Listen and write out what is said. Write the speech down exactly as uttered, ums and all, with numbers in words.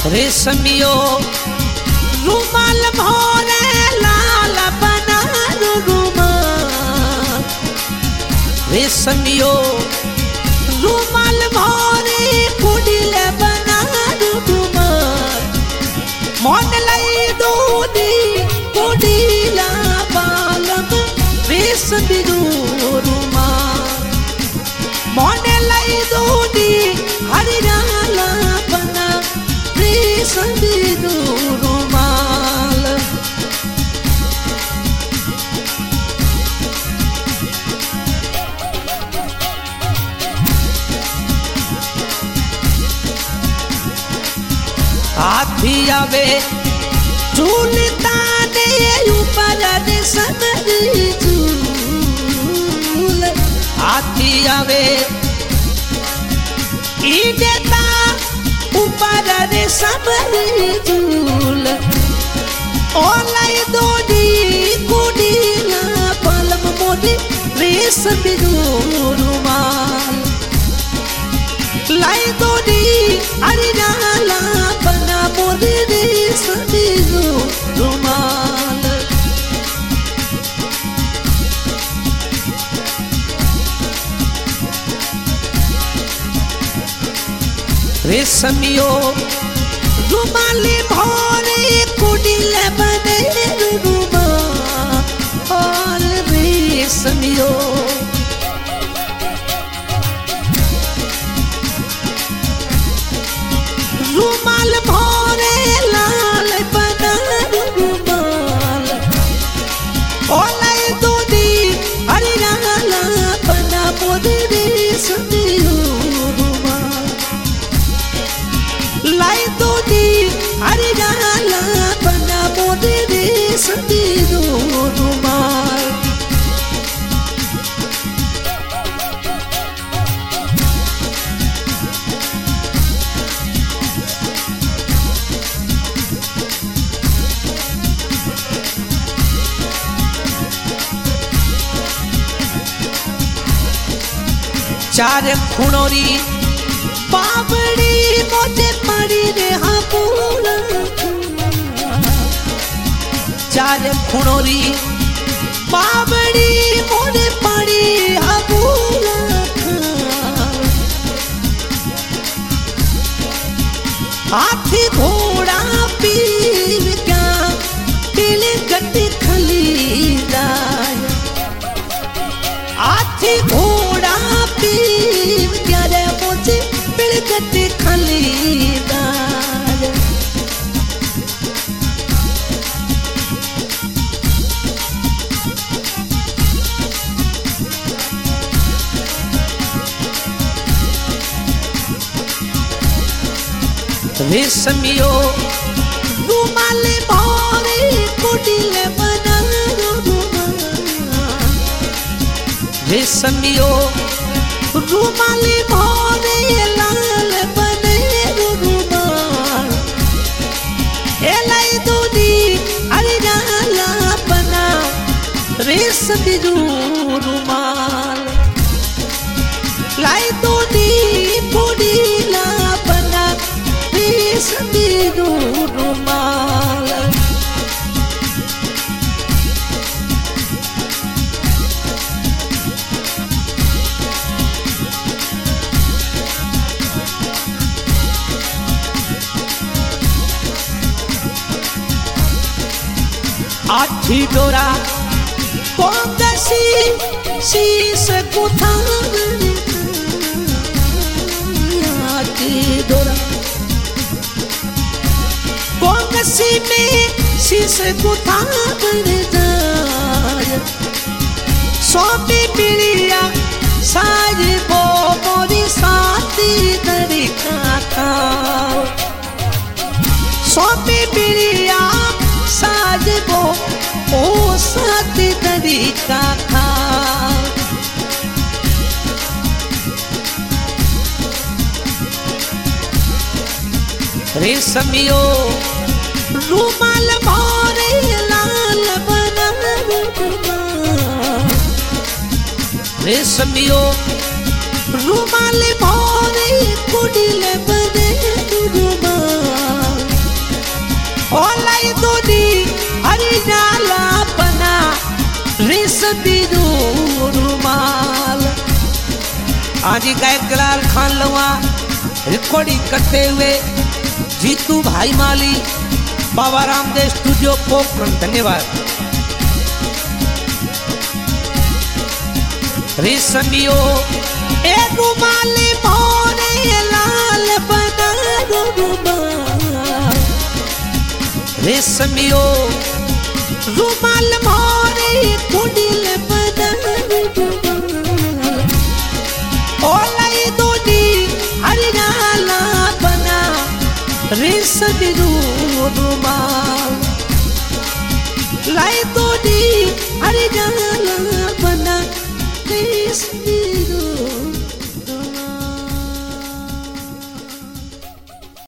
रेशमियो रुमाल भोरे लाल बना रुमाल रेशमियो रुमाल भोरे कुडिल बना रुमाल मन लई दूधी कुडिला बालम रेशमियो रुमाल मन लई दूधी हरियाला बना रेशमियो रुमाल हाथी आवे झूलता ने ऊपर रेशम झूल हाथी आवे ई देता ऊपर रेशम झूल ओलाई दोडी कुडीला पलम मोदी रेशमियो रुमाल लाई दोडी हरियाला बना मोदी रेशमियो रुमाल रेशमियो रुमाली भोरे कुडिल बने रुमाल रेशमियो रुमाल भोरे लाल बना रुमाल ओलाई दूधी हरियाला बना मोदी रेशमियो रुमाल लाई दूधी हरियाला बना मोदी रेशमियो रुमाल चार खुणोरी बाबड़ी मोटे पड़ी रे हाँ पूरा चार खुणोरी बाबड़ी मोटे पड़ी हाँ पूरा हाथी घोड़ा पीर क्या दिल गट्टी खलीदार हाथी घोड़ा पीर क्या रे मुझे दिल गट्टी खलीदार रेशमियो रुमाल भोरे कुडिल बना रुमाल रेशमियो रुमाल भोरे लाल बने रुमाल एलाई दूधी हरियाला बना रेशमियो रुमाल लाई दूधी कुडिला बना रेशमियो रुमाल आठी डोरा कोंगसी शीश गुथा आठी डोरा कोंगसी में शीश गुथा सोपी पिड़िया साज बो मोरी साथी तरीका था सोपी पिड़िया साज बो ओ साथी तरीका था रेशमियो रुमाल भोरे लाल बना रुमाल रेशमियो रुमाल भोरे कुडिल बने रुमाल रेशमी रुमाल। आज गायक जलाल खान लवा रिकॉर्डिंग करते हुए जीतू भाई माली, बाबा रामदेव स्टूडियो पोखरण। धन्यवाद। रेशमियो ए रुमाल मोरे लाल बना रुमाल। रेशमियो रुमाल मोरे कुंडल बना रुमाल। ओलाई दोनी हरियाला बना रेशमी रुमाल। लाई दोनी हरियाला बना रेशमी